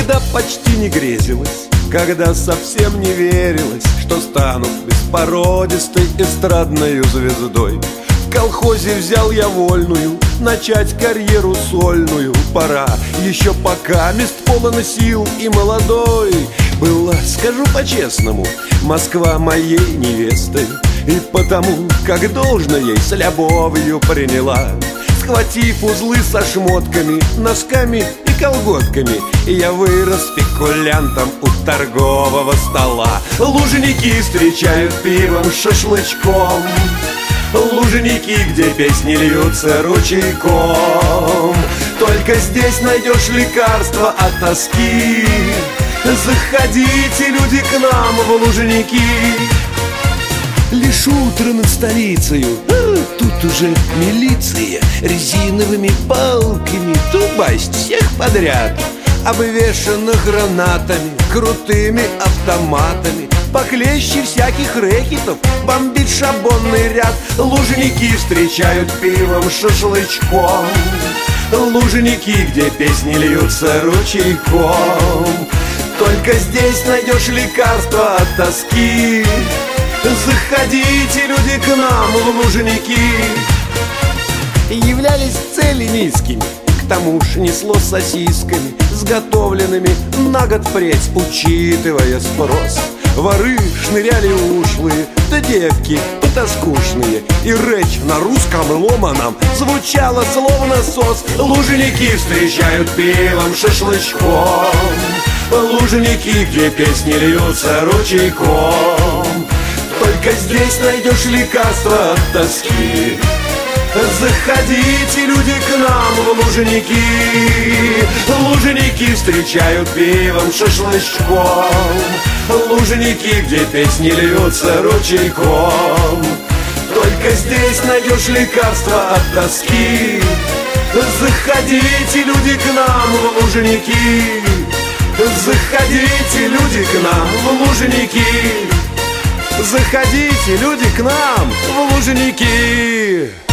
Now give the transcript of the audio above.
когда почти не грезилось, когда совсем не верилось, что стану беспородистой эстрадной звездой. В колхозе взял я вольную, начать карьеру сольную пора. Еще пока мест полон сил и молодой. Была, скажу по-честному, Москва моей невестой, и потому, как должно ей, с любовью приняла. Схватив узлы со шмотками, носками и колготками, я вырос спекулянтом у торгового стола. Лужники встречают пивом, шашлычком, лужники, где песни льются ручейком. Только здесь найдешь лекарство от тоски. Заходите, люди, к нам в Лужники. Лишь утро над столицею, тут уже милиция резиновыми палками дубасть всех подряд, обвешанных гранатами, крутыми автоматами, похлеще всяких рэкетов бомбит шабонный ряд. Лужники встречают пивом, шашлычком, лужники, где песни льются ручейком. Только здесь найдешь лекарство от тоски. Заходите, люди, к нам в Лужники. Являлись цели низкими, к тому ж несло сосисками, сготовленными на год впредь, учитывая спрос. Воры шныряли ушлые, да девки потаскушные, и речь на русском ломаном звучала словно сос. Лужники встречают пивом, шашлычком, лужники, где песни льются ручейком. Только здесь найдешь лекарство от тоски. Заходите, люди, к нам в Лужники. Лужники встречают пивом, шашлычком, лужники, где песни льются ручейком. Только здесь найдешь лекарство от тоски. Заходите, люди, к нам в Лужники. Заходите, люди, к нам в Лужники. Заходите, люди, к нам в Лужники.